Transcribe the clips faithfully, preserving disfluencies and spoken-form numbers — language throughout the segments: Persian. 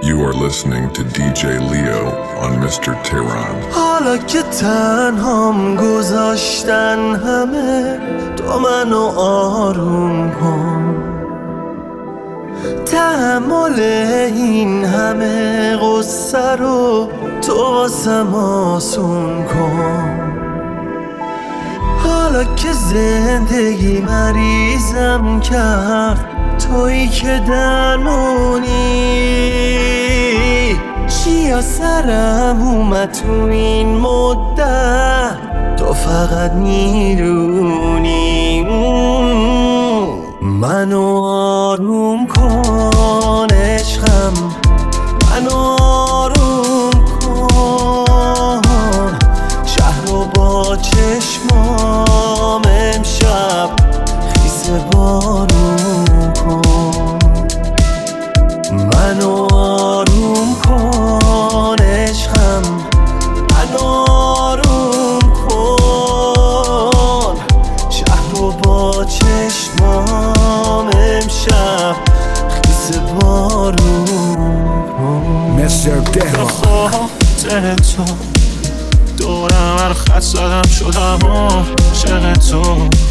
You are listening to دی جی Leo on میستر Tehran. حالا که تنهام گذاشتن همه، تو منو آروم کن. تحمل این همه غصه رو تو واسم آسون کن. حالا که زندگی مریضم کرد، تویی که درمونی. چی از سرم اومد تو این مدت، تو فقط میدونی. منو آروم کن عشقم، منو آروم کن. شهر رو با چشمام امشب خیس بارون کن. منو آروم کن عشقم، منو آروم کن. شهر رو با چشمام امشب خیس بارون کن. میستر تهران. خاطر تو دورم هر خط زدم شدم عاشق تو.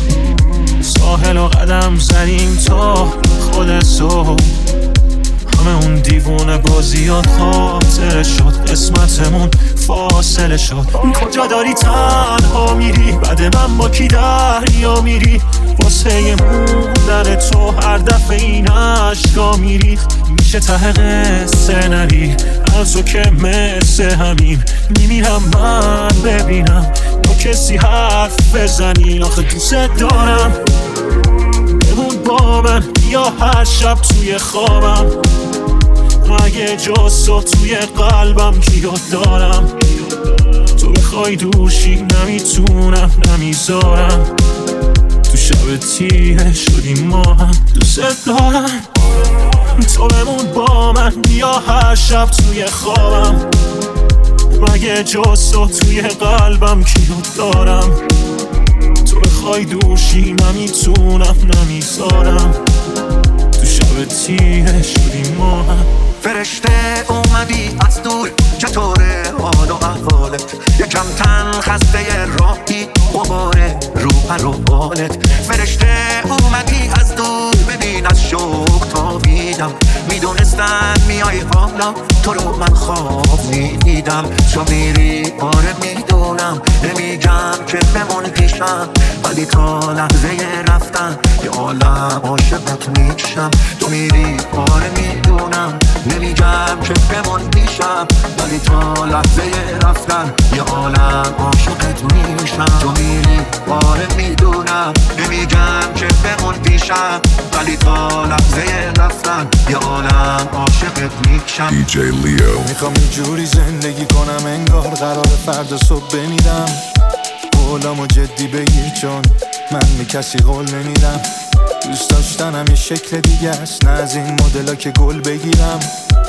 ساحل و قدم زدیم تا خود تو. همه اون دیوونه بازیات خاطره شد، قسمتمون فاصله شد. کجا داری تنها میری، بعد من با کی دریا میری؟ واسه موندن تو هر دفعه این عشقا میری. میشه ته قصه نری از تو که مثل همین میمیرم من ببینم با کسی حرف بزنی. آخه دوست دارم بمون با من، یا هر شب توی خوابم مگه جز تو توی قلبم کیات دارم. تو بخوای دوشی نمیتونم نمیذارم. تو شب تیره شدیم ما هم، دوست دارم تو بمون با من، یا هر شب توی خوابم مگه جز تو توی قلبم کیات دارم. تو بخوای دوشی نمیتونم نمیذارم. تو شب تیره شدیم ما هم. فرشته اومدی از دور، چطوره حال و احوالت؟ یکم تن خسته راهی، غباره رو پر و بالت. فرشته اومدی از دور، ببین از شوق تابیدم. میدونستن میای حالا، تو رو من خواب میدیدم. تو میری آره میدونم، نمیگم که بمون پیشم، ولی تا لحظه رفتن یه عالم عاشقت میشم. تو میری آره میدونم، نمیگم که بمون پیشم، ولی تا لحظه رفتن یه عالم عاشقت میشم. تو میری آره میدونم، نمیگم که بمون پیشم، ولی تا لحظه رفتن یه عالم عاشقت میشم. دی جی Leo. میخوام اینجوری زندگی کنم انگار قرار فردا صبح بمیرم. قولامو جدی بگیر چون من به کسی قول نمیدم. دوست داشتنم یه شکل دیگه است، نه از این مدلا که گل بگیرم.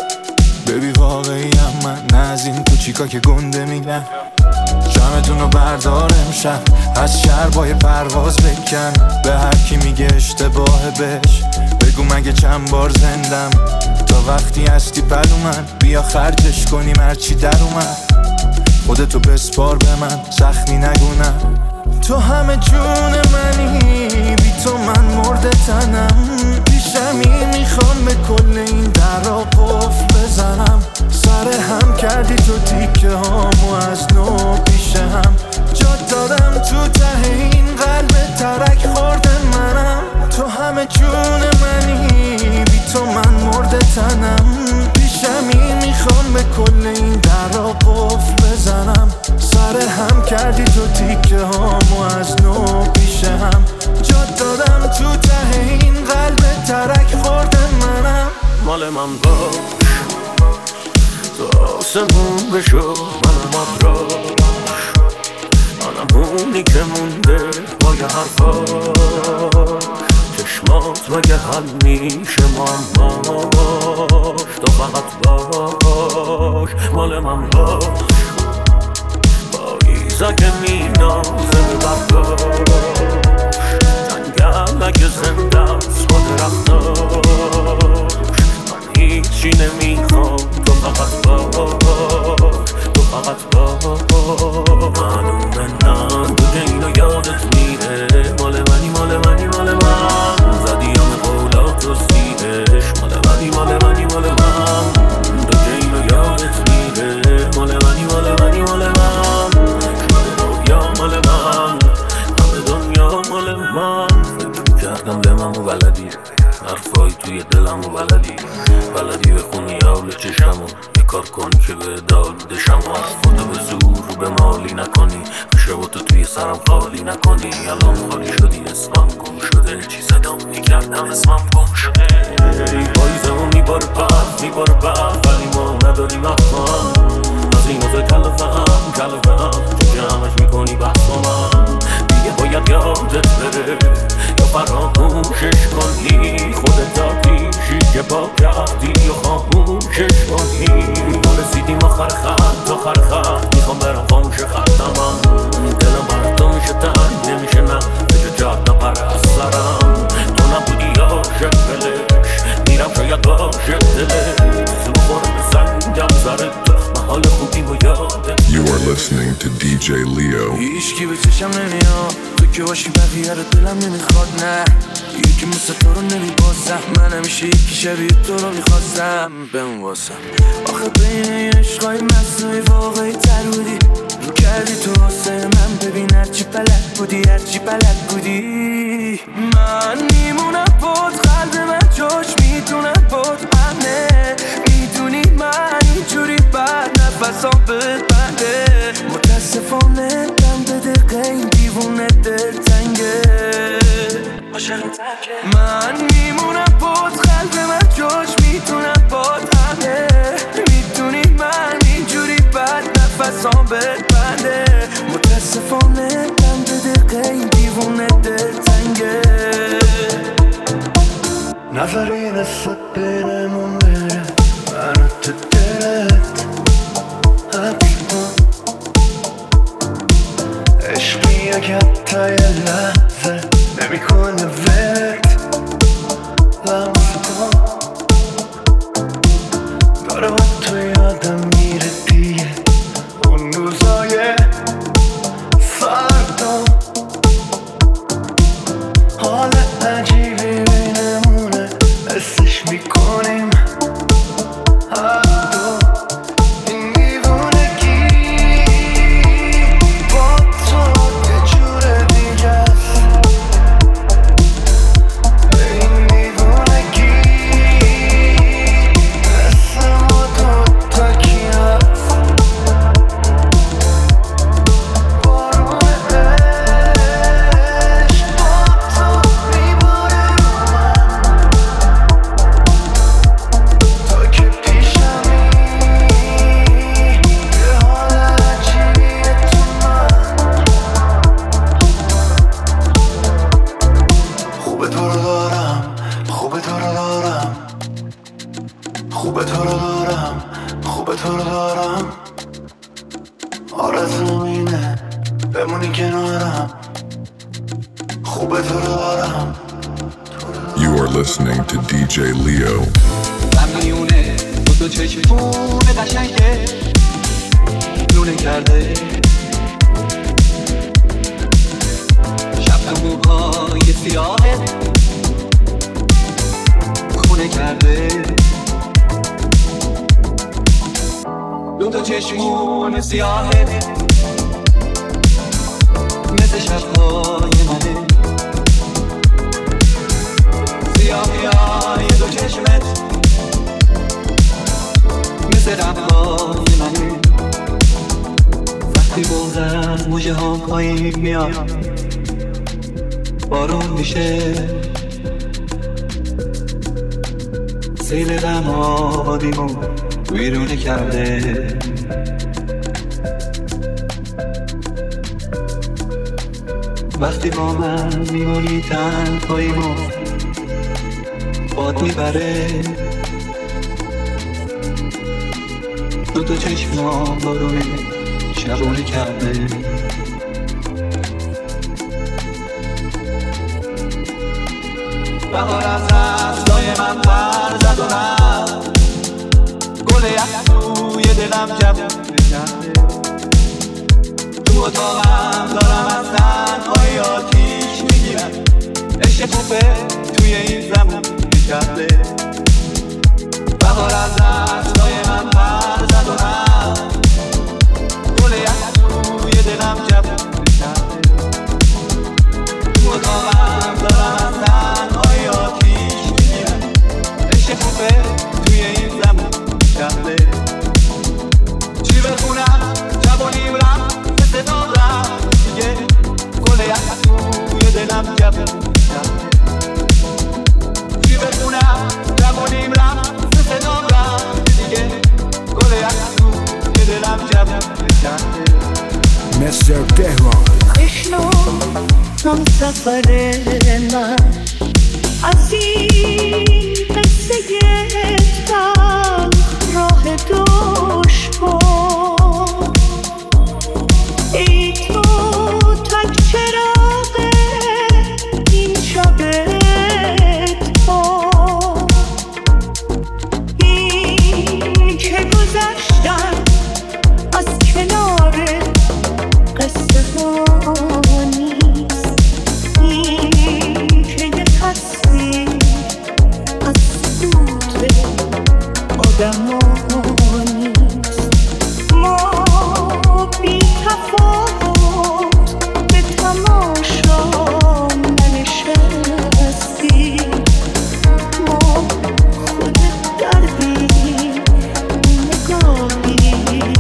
ببی واقعیم من، نه از این کوچیکا که گنده میگن. جمعتون رو بردار امشب، از شربای پرواز بکن. به هر کی میگه اشتباه بهش بگو مگه چند بار زندم. تا وقتی هستی پلو من، بیا خرجش کنیم هرچی در اومد. خودتو بسپار به من، زخمی نگونم. تو همه جون منی، بی تو من مرده تنم. پیشمی میخوام به کل این درا قفل بزنم. سر هم کردی تو تیکه هامو از نو پیش هم. جا دادم تو ته این قلب ترک خورده منم. تو همه جون منی، بی تو من مرده تنم. پیشمی میخوام به کل این درا قفل بزنم. سر هم کردی تو تیکه هامو از نو پیش هم. جا دادم تو ته این قلب ترک خورده منم. مال من باش تو آسمون بشو، منم آبراش. منم اونی که مونده با یه حرفاش. چشمات مگه حل میشه معماش؟ تو فقط باش مال من باش. پاییزا که مینازه برداشت. جنگل اگه زنده از خود رفتاش. من هیچی نمیخوام حرفای توی دلمو بلدی بلدی بخونی حال چشمو یه کار کنی که به دال دشم حرفاتو به زور به مالی نکنی شباتو توی سرم خالی نکنی الان خالی شدی اسمم گم شده چی صدام میکردم اسمم گم شده پاییزمو میباره پس میباره پس ولی ما نداریم افهم از این موزه کلفه هم کلفه هم تو جمعش میکنی بحث با من دیگه باید یادت بره یا فراموشش کنی خودت آتیشی که با کردی یا خاموشش کنی ما رسیدیم آخر خط آخر خط میخوام برم خاموش خطمم دلم بر تو میشه تنگ نمیشه نه بجا جاد نپره از سرم تو نبودی عاشق بلش میرم شاید عاشق دلش زو خورم به سنگم سر تو محال خوبی و یادت You are listening to دی جی Leo. هیچکی به چشم نمیاد تو که باشی بقیه رو دلم نمیخواد نه یکی مثل تو رو نمیباسم من همیشه یکی شبیه تو رو میخواستم بهم واسم آخه بین این عشقای مصنوعی واقعی تر بودی رو کردی تو واسه من ببین هرچی بلد بودی هرچی بلد بودی من میمونم بود قلب من جاش میدونم بود همه میدونی من اینجوری بعد نفسام بده متاسفانه دم به دقیقه این دیوونه دل تنگه من میمونم بود قلب من جاش میتونم بود همه میدونی من اینجوری بعد نفسام بده متاسفانه دم به دقیقه این دیوونه دل تنگه نظری نسبت بینمون بره منو تو دلت عشقی اگه حتی یه لحظه نمیکنه ولت لمس کن داره با تو یادم میره دیگه اون روزای سردم حال عجیبی بینمونه حسش میکنیم You are listening to دی جی Leo. میونه تو تو چشمونه قشنگه لونه کرده شب تو موهای سیاهت خونه کرده دو تا چشمونه سیاهت مثل شبهای منه سیاهی های دو چشمت مثل ربهای منه وقتی بغض از موجه ها پایین میاد بارون میشه سیل غم آبادیمو ویرونه کرده وقتی با من میمونی تنهاییمو باد میبره دو تا چشمام بارونه شبونه کرده بهار از دستای من پر زد و رفت گل یک توی دلم جوونه کرده تو اتاقم دارم از تنهایی آتیش میگیرم عشق خوبه توی این زمون کرده بهار از دستای من پر زد و رفت گل یک توی دلم جوونه کرده تو اتاقم دارم از تنهایی آتیش میگیرم هم سفر من از این قصه تلخ راه دشوار ای تو تک چراغ این شب تار این که گذشتن از کنار قصه ها نیست این که یه تصویر از سود آدم ها نیست ما بی تفاوت به تماشا ننشستیم ما خود دردیم نگاهی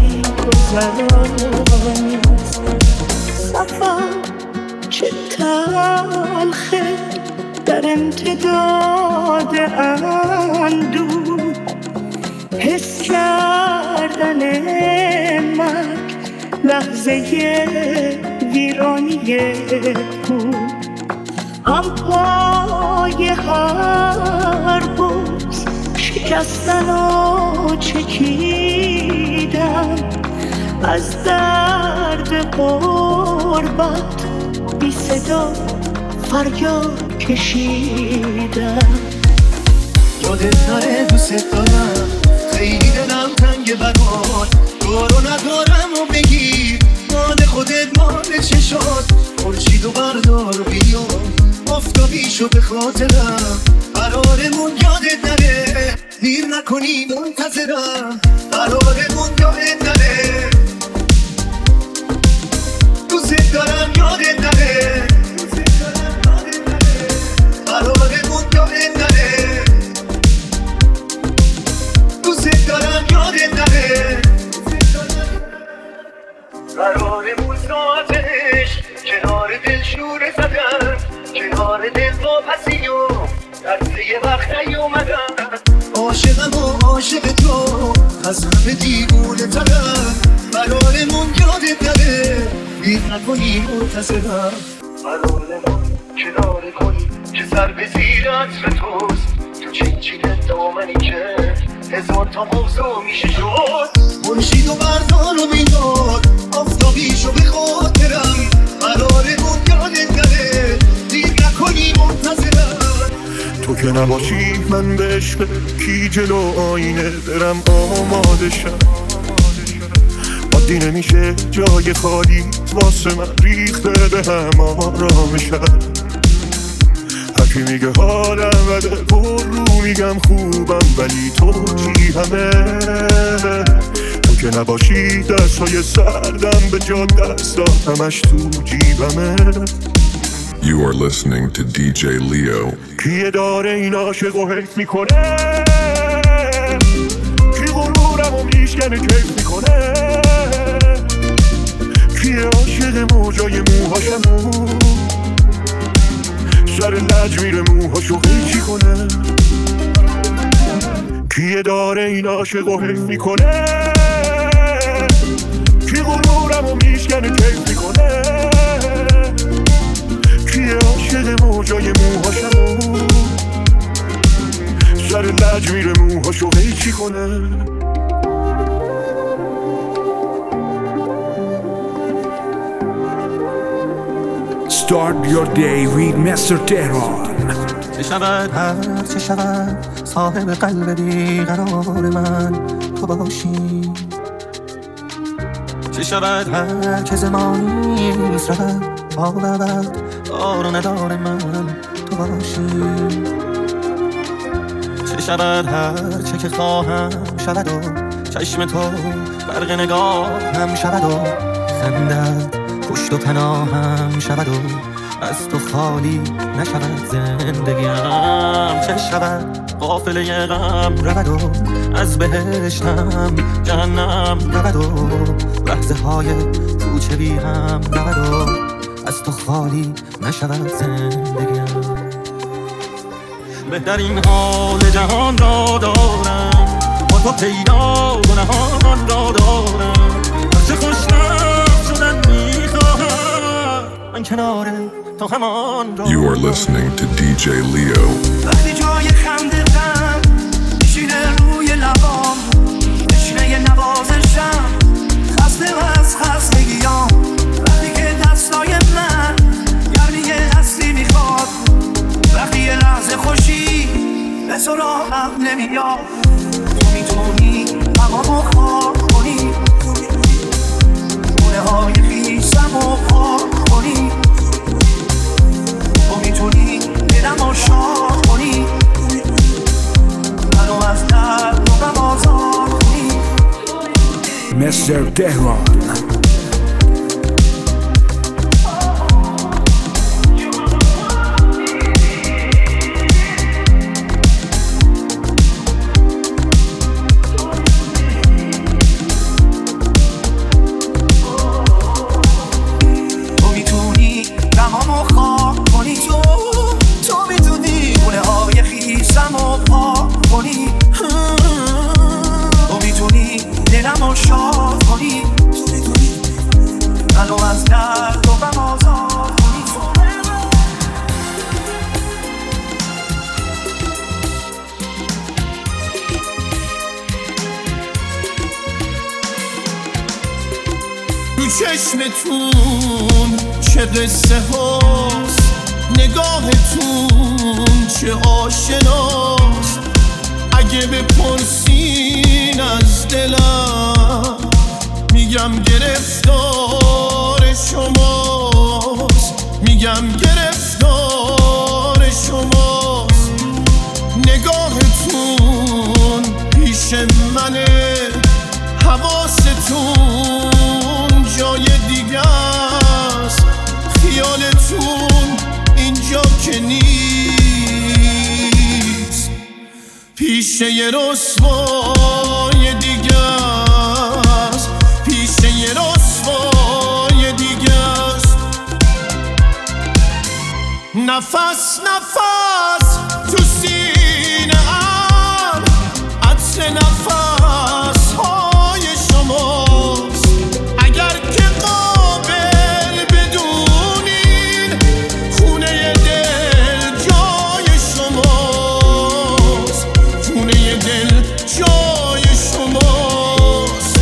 گذرانیست سفر چه تلخه در امتداد اندوه حس کردن مرگ لحظه ویرانی کوه هم پای هر بوز شکستن و چکیدن از درد غربت بی صدا فریاد کشیدن یادت نره دوست دارم خیلی دلم تنگ برات دارو ندارم و بگیر مال خودت مال چشات خورشید و بردار و بیا آفتابیشو به خاطرم قرارمون یادت نره دیر نکنی منتظرم قرارمون یادت نره دوست دارم یادت نره قرارمون یادت نره دوست دارم یادت نره قرارمون ساعتش کنار دل شوره زدن کنار دل واپسی و درسه یه وقت نیومدن عاشقم و عاشق تو از همه دیوونه ترم قرارمون یادت نره دیر نکنی منتظرم قرارمون کنار کنی که سر به زیر عطر توست تو چینچین دامنی که هزار تا موضوع میشه شد خورشید و بردار و بیدار آفتابیشو به خاطرم قرارمون یادت نره دیر نکنی منتظرم تو که نباشی من به عشق کی جلو آینه برم آماده شم عادی نمیشه جای خالی واسه من ریخته به هم آرامشم هرکی میگه حالم بده پر رو میگم خوبم ولی تو چی همه تو که نباشی دستای سردم به جا دستا همش تو جیبمه You are listening to دی جی Leo. کیه داره این عاشق و حیف میکنه کی غرورم و میشکنه کیف میکنه کیه عاشق موجای موهاشمو سر لج میره موهاشو قیچی کنه کیه داره این عاشق و حیف میکنه کی غرورم و میشکنه کیف میکنه کیه عاشق موجای موهاشمو سر لج میره موهاشو قیچی کنه Start your day with mister Tehran. چه شود هر چه شود صاحب قلب بیقرار من تو باشی چه شود هر چه زمانی رود تا بود دار و ندار من تو باشی چه شود هر چه که خواهم شود و چشم تو برق نگاهم شود و خندت پشت و پناهم شود و از تو خالی نشود زندگیم چه شود قافله غم رود و از بهشتم جهنم رود و لحظه های کوچه بی هم رود و از تو خالی نشود زندگیم بهترین حال جهان را دارم با تو پیدا و نهان را دارم هرچه خوشنام شدن میخواهم من کناره تا همان را. You are listening to دی جی Leo. وقتی جای خنده غم میشینه روی لبام، بشینه یه نوازشم خسته و از خستگیام. وقتی که دستای من گرمی یه هستی میخواد، وقتی یه لحظه خوشی به سراغم نمیاد. تو میتونی هوامو خاک کنی، خونه های خیسم و پاک کنی. تو میتونی دلمو شاد کنی، منو از درد و غم آزاد کنی. mister تهران. دلمو شاد کنی، منو از درد و غم آزاد کنی. تو چشمتون چه قصه هاست، نگاهتون چه آشناست. اگه بپرسین از دلم میگم گرفتار شماست، میگم گرفتار شماست. نگاهتون پیش منه، حواستون جای دیگه است، خیالتون اینجا که نیست، پیش یه رسوای دیگه است، پیش یه رسوای دیگه است. نفس نفس تو سینه ام، عطر نفس های شماست. اگر که قابل بدونین خونه دل جای شماست، خونه دل جای شماست.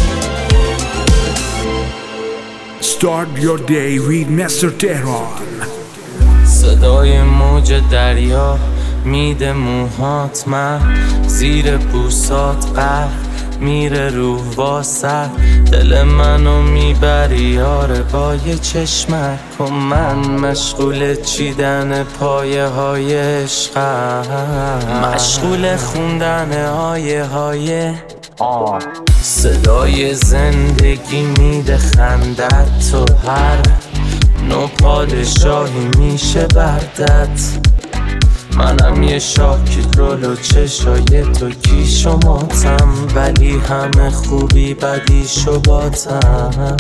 Start your day with mister تهران. صدای موج دریا میده موهات، من زیر بوسات غرق میره روح واسه. دل منو میبری یاره با یه چشمک، و من مشغول چیدن پایه های عشقم، مشغول خوندن آیه های صدای زندگی میده خندت. تو هر نو پادشاهی میشه بردت، منم یه شاکیت رولو چشای تو کیش و ماتم، ولی همه خوبی بدیشو باتم.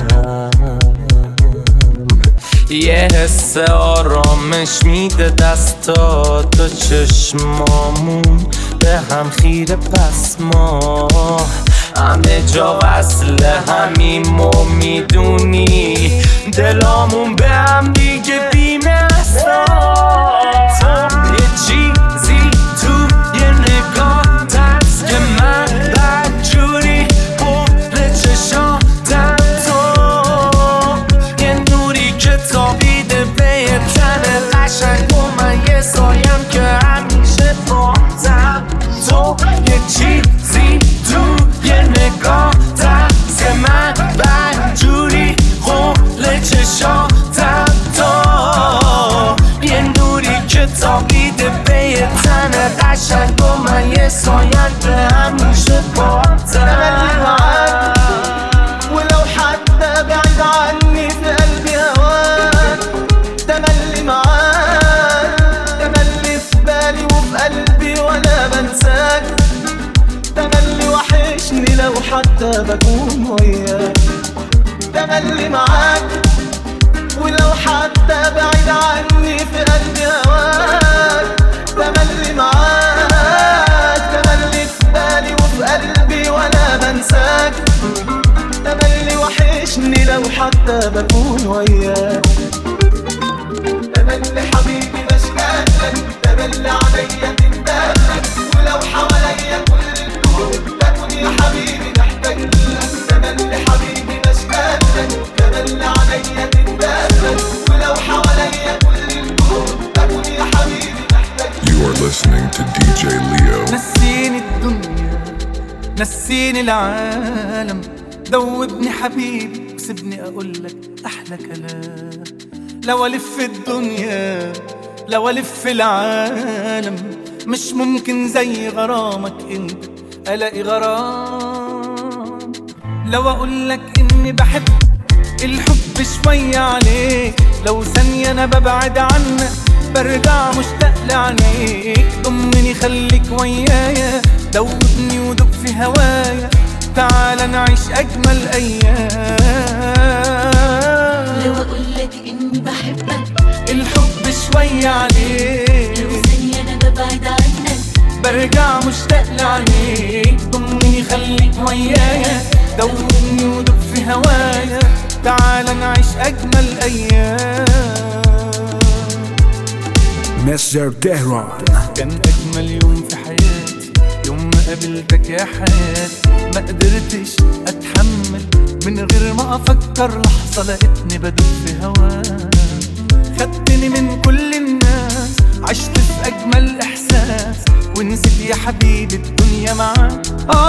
یه حس آرامش میده دستات، تو چشمامون به هم خیره، پس ما همه جا وصل همیم و میدونی دلامون به هم دیگه بیمه هستا. تو یه چیزی تو یه نگاه هست که من بدجوری پر چشاتم. تو یه نوری که تابیده به یه تن قشنگ و من یه سایم که همیشه باتم. تو یه چیزی تو یه نگاه هست که من بدجوری پر چشاتم. تو یه نوری که تابیده به یه تن قشنگ و من یه سایم که همیشه باتم. ولو حتى بعيد عني في قلبي هواك، تملي معاك، تملي في بالي وفي قلبي وانا بنساك. تملي وحشني لو حتى بكون وياك، تملي معاك. ولو حتى بعيد عني في قلبي هواك، تملي معاك، تملي في بالي وفي قلبي وانا بنساك. تملي وحشني لو حتى بكون وياك. نسيني العالم، دوبني حبيبي وسيبني اقولك احلى كلام. لو الف الدنيا لو الف العالم مش ممكن زي غرامك انت الاقي غرام. لو اقولك اني بحب الحب شوية عليك، لو ثانية انا ببعد عنك برجع مشتاق لعينيك. ضمني خليك ويايا، دوبني ودوب في هوايا، تعال نعيش اجمل ايام. لو اقولك اني بحبك الحب شوية عليك، لو ثانية انا ببعد عنك برجع مشتاق لعينيك. ضمني خليك ويايا، دوبني ودوب في هوايا، تعال نعيش اجمل ايام. مستر تهران. كان اجمل يوم في حياتي يوم ما قابلتك يا حياتي. ما قدرتش اتحمل من غير ما افكر لحظة، لقيتني بدوب في هواك. خدتني من كل الناس، عشت في اجمل احساس، ونسيت يا حبيبي الدنيا معاك.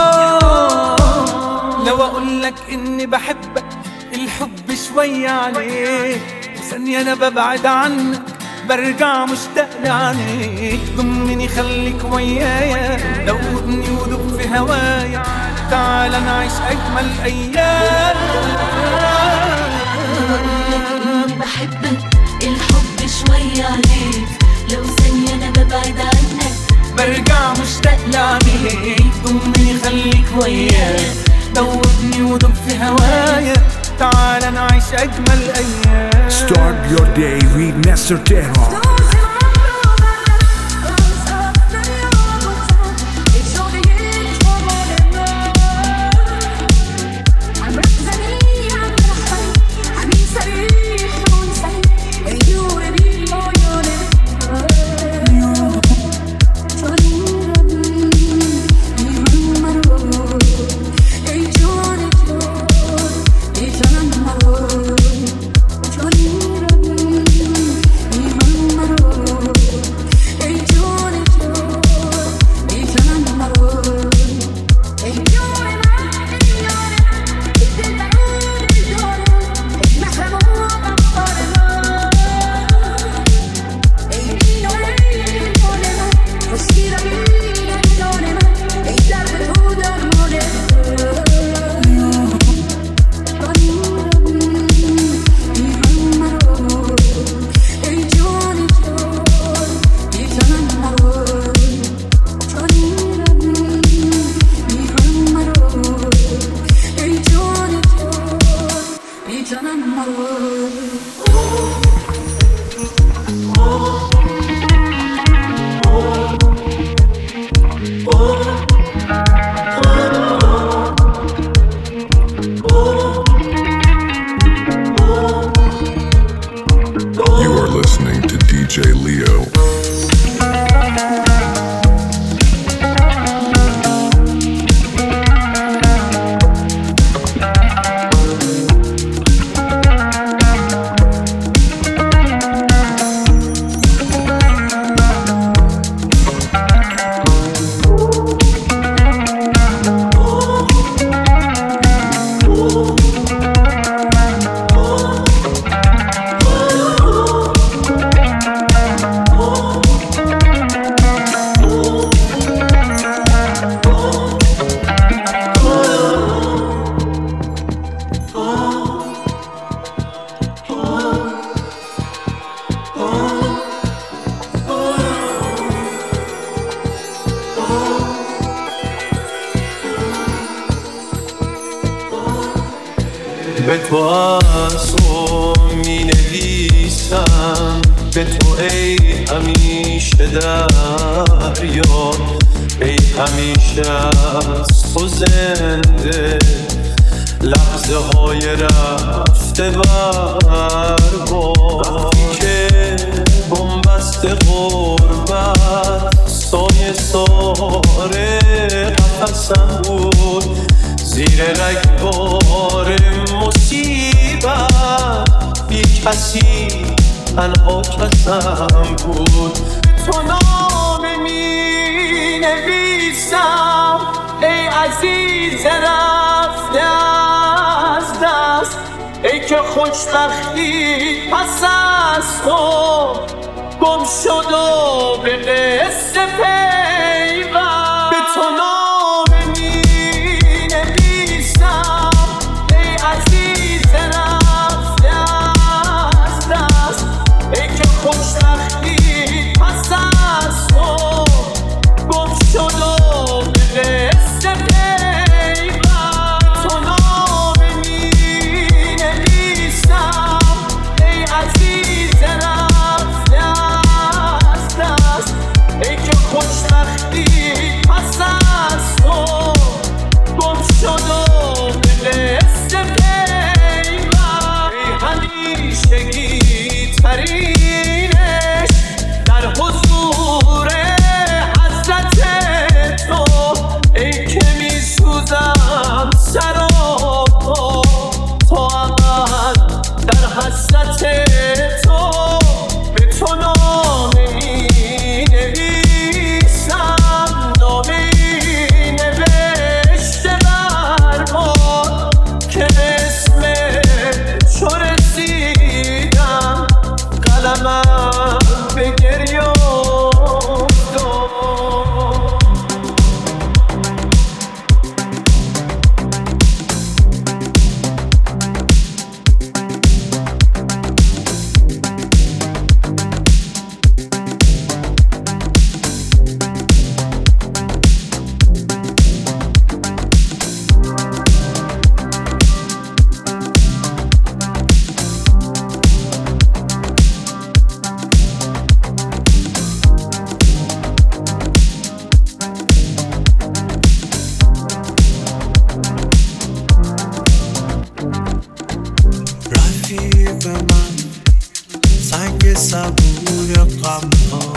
آه لو اقولك اني بحبك الحب شوية عليك، ثانية انا ببعد عنك برجع مشتاق لعينيك. ضمني خليك ويايا، دوبني ودوب في هوايا، تعال نعيش اجمل ايام. بحبك الحب شوية عليك، لو ثانية انا ببعد عنك برجع مشتاق لعينيك. ضمني خليك ويايا، دوبني ودوب في هوايا، تعال نعيش اجمل ايام. Start your day with Mister Tehran. You are listening to D J Leo. به تو از می نویسم، به تو ای همیشه دریا، ای همیشه از تو زنده، لحظه های رفته بربار. که بنبست غربت سایه ساره قفصم بود، زیر رگبار مصیبت بی کسی تنها کسم بود. تو نامه می نویسم ای از عزیز رفته از دست، ای که خوشبختی پس از تو گم شد و به قصه پیوند به تو نامه می نویسم ای عزیز رفته از دست، ای که خوشبختی پس از تو گم شد و به قصه پیوند تو نامه می نویسم ای عزیز رفته از دست، ای که خوشبختی پس از تو گم شد و به قصه پیوند ای همیشگی ترینش در حضور حضرت تو، ای که می سوزم سراپا تا ابد در حسرت تو، به تو نامه می نویسم نامه ای نوشته بر باد که به اسم چو رسیدم قلمم به گریه افتاد. رفیق من سنگ صبور غم ها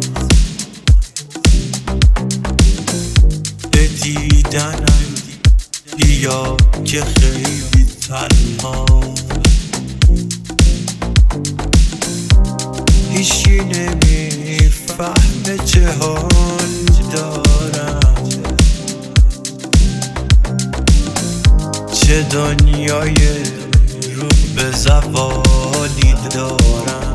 به دیدنم بیا که خیلی تنها، هیچی نمیفهمه چه حال دارم، چه دنیای رو به زوالی دارم،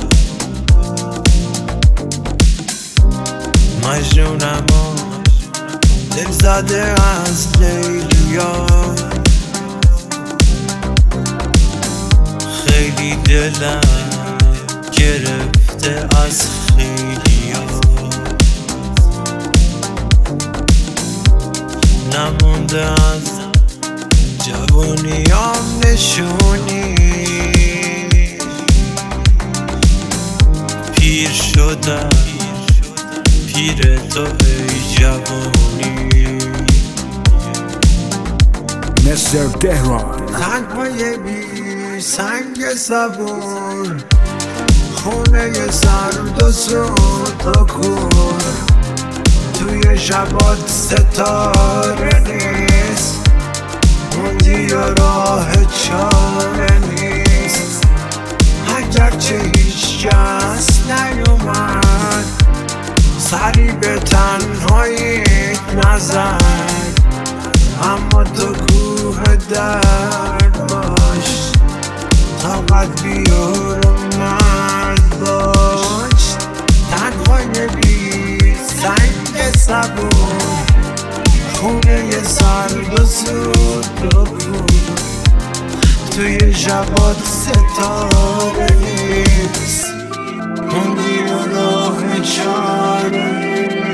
مجنونم و دل زده از لیلیان، خیلی دلم گرفته از خیلیان، نمونده از جوونیام نشونی، پیر شدم پیر تو ای جوونی. مستر تهران تنهای بی سنگ صبور، خونه سرد و سود و کور، توی شبات ستاره نیست، موندی و راه چاره نیست، اگرچه هیچ کس نیومد سری به تنهاییت نزد، اما تو کوه درد باش، طاقت بیار و مرد باش، تنهای بی سنگ صبور، خونه سرد و سود و کور، توی شبات ستاره نیست، موندی و راه چاره نیست.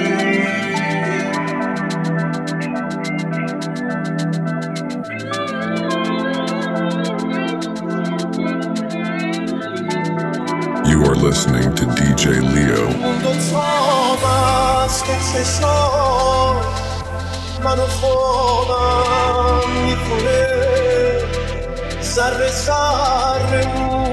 You are listening to دی جی Leo. منو خوابم میکنه، ذره ذره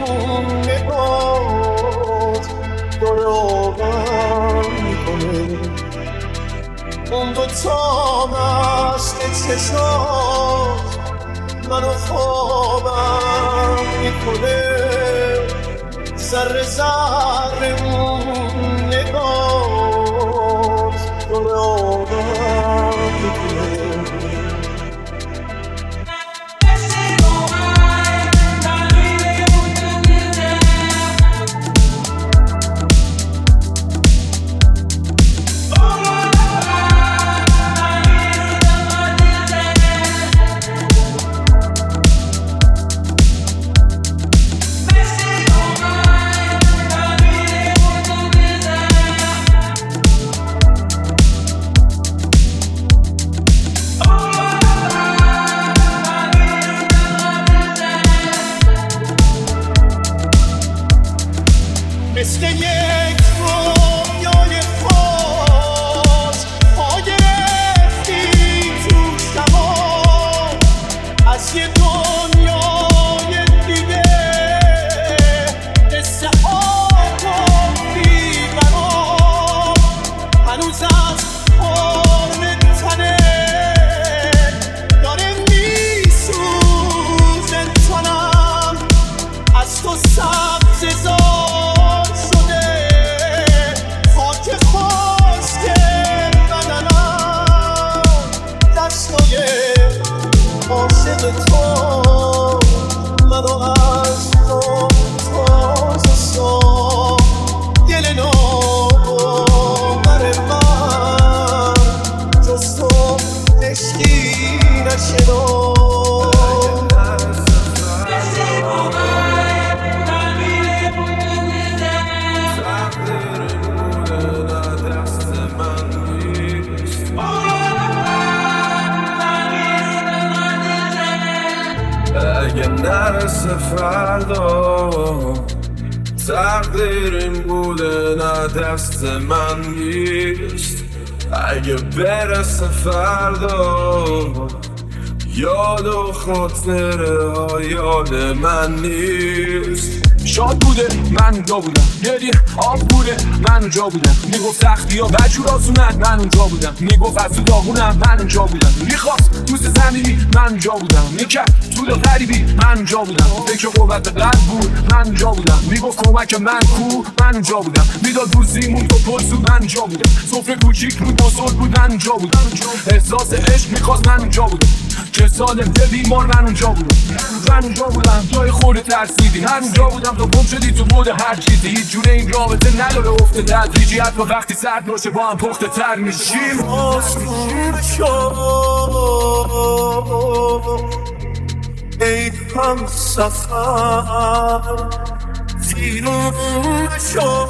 نگات دارابم میکنه، اون دوتا مست چشات منو خوابم میکنه، ذره ذره نگات دارابم میکنه. اگه نرسه فردا تقدیر این بوده نه دست من نیست. اگه برسه فردا یاد و خاطره ها یاد من نیست. شاد بوده من اونجا بودم، گریه آب بوده من اونجا بودم. میگفت سختی ها بجور آسونن من اونجا بودم. میگفت از تو داغونم من اونجا بودم. میخواست دوست زمینی من اونجا بودم. میکرد طول غریبی من اونجا بودم. فکر قوت قلب بود من اونجا بودم. میگفت کمک من کو من اونجا بودم. میداد دوزیمون تو پلسو من اونجا بودم. سفره کوچیک بود بزرگ بود من اونجا بودم. احساس عشق میخواست من اونجا بودم. چه سالم ده بیمار من اونجا بودم. من اونجا بودم توی خورده ترسیدی. من اونجا بودم تو گم شدی تو بود هر چیزی. هیچ جوره این رابطه نداره افته تدریجی. حتی وقتی سرد باشه با هم پخته تر میشیم. آسون شو ای هم سفر زیرون شو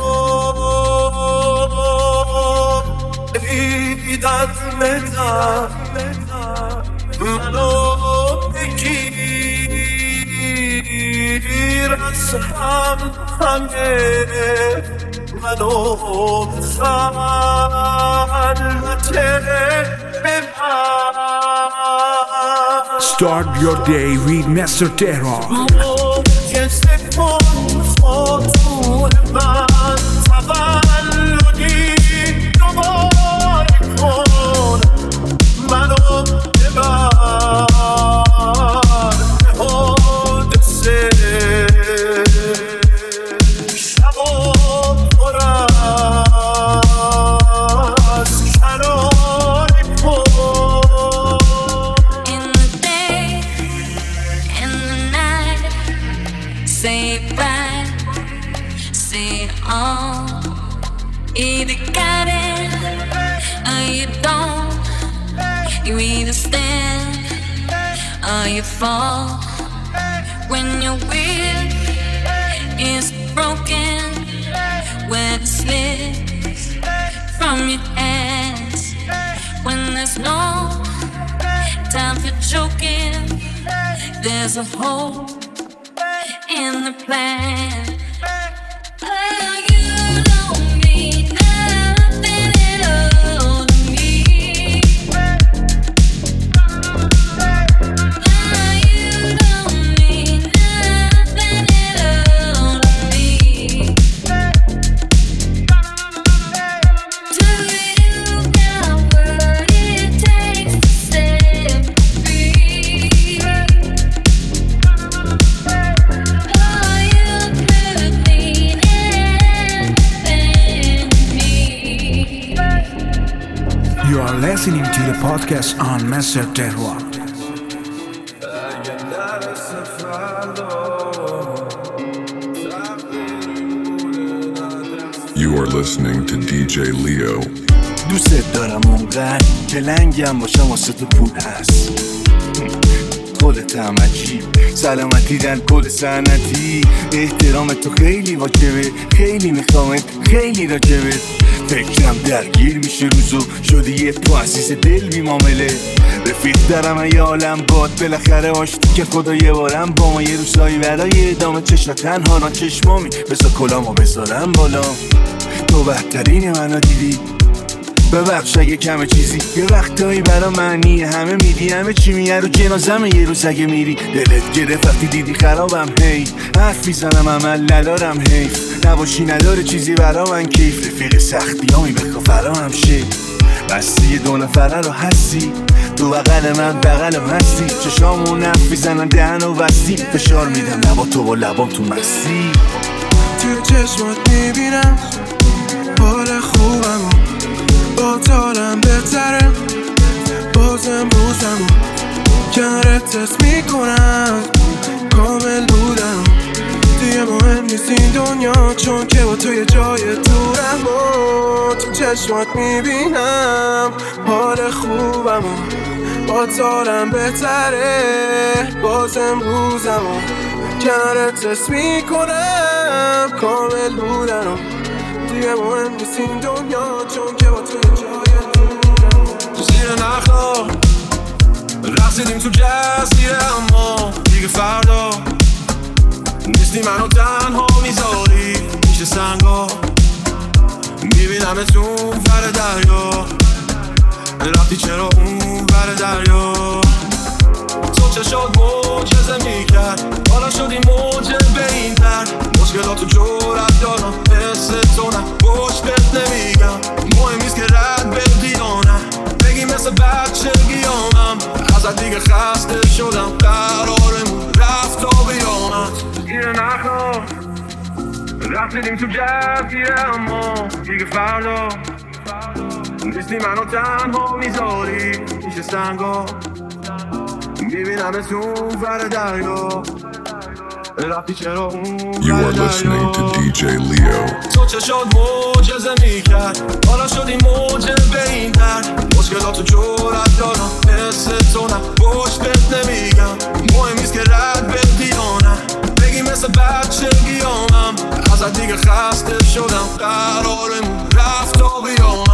ای درد مدر منو بگیر از هم همه منو خلوته ببر. Start your day with Master Tehran. جسم خاطور من تولدی دوباره کن منو ببر به حادثه شب و پر از شراره کن. In the day, in the night, say bye, say all. Either got it or you don't. You either stand or you fall. When your will is broken, when it slips from your hands, when there's no time for joking, there's a hole in the plan. Oh, you don't mean nothing at all to me. Oh, you don't mean nothing at all to me. Do you got what it takes to set me free? Oh, you could mean anything to me. You are listening to the podcast on Master Tehran. اگه نرسه فردا You are listening to دی جی Leo. دوست دارم اونقدر که لنگم باشم واسه تو پول هست. خودت هم عجیب سلامتی در کل سنتی. احترام تو خیلی واجبه، خیلی میخوامت، خیلی راجبه. فکرم درگیر میشه روزو شدی یه تو عزیز دل بی معامله. رفیق دارم یه عالم باد بالاخره آشتی که خدا یه بارم با ما یه روزایی برای ادامه چشم تنها نا چشمامی بذار کلامو بذارم بالا. تو بهترین منو دیدی ببخش اگه کمه چیزی یه وقتایی برا معنی همه میدی همه چی میگه رو جنازمه یه روز اگه میری دلت گرفت وقتی دیدی خرابم هی حرف میزنم عمل ندارم حیف نباشی نداره چیزی برا من کیف رفیق سختی هامی بخوا فرا هم شه بستی دو نفره رو هستی تو بغل من بغلم هستی چشامون نف میزنن دهن و وستی فشار میدم لبا تو با لبام تو مستی توی چشمات میبینم حال خوبم با تالم بهتره بازم روزم کنارت تست میکنم کامل بودم دیگه مهم نیست این دنیا چون که با توی جای دورم و تو چشمات میبینم حال خوبم با تالم بهتره بازم روزم کنارت تست میکنم کامل بودم دیگه مهم نیست این دنیا چون که با توی جای دورم تو زیر نخلا رقصیدیم تو جزیره اما دیگه دیگه فردا نیستی منو تنها میذاری میشه سنگا میبینمتون ور دریا رفتی چرا اون ور دریا تو چشات معجزه میکرد حالا شدی موجه به این در مشکلاتو جورت دارم مثل تو نه پشتت نمیگم مهم نیست که رد بدی یا نه بگی مثل بچه گیامم ازت دیگه خسته شدم قرارمون رفت تا بیامد گیره نخوا رفتیدیم تو جزیره اما دیگه فردا نیستی منو تنها میذاری میشه سنگا میبینمتون ور دریا رفتی چرا اون You are listening to دی جی Leo. تو چشات معجزه میکرد حالا شدی موجه به این در مشکلاتو جورت دارم مثل تو نه پشتت نمیگم مهم نیست که رد بدی یا نه بگی مثل بچه گیامم ازت دیگه خسته شدم قرارمون رفت تا بیامم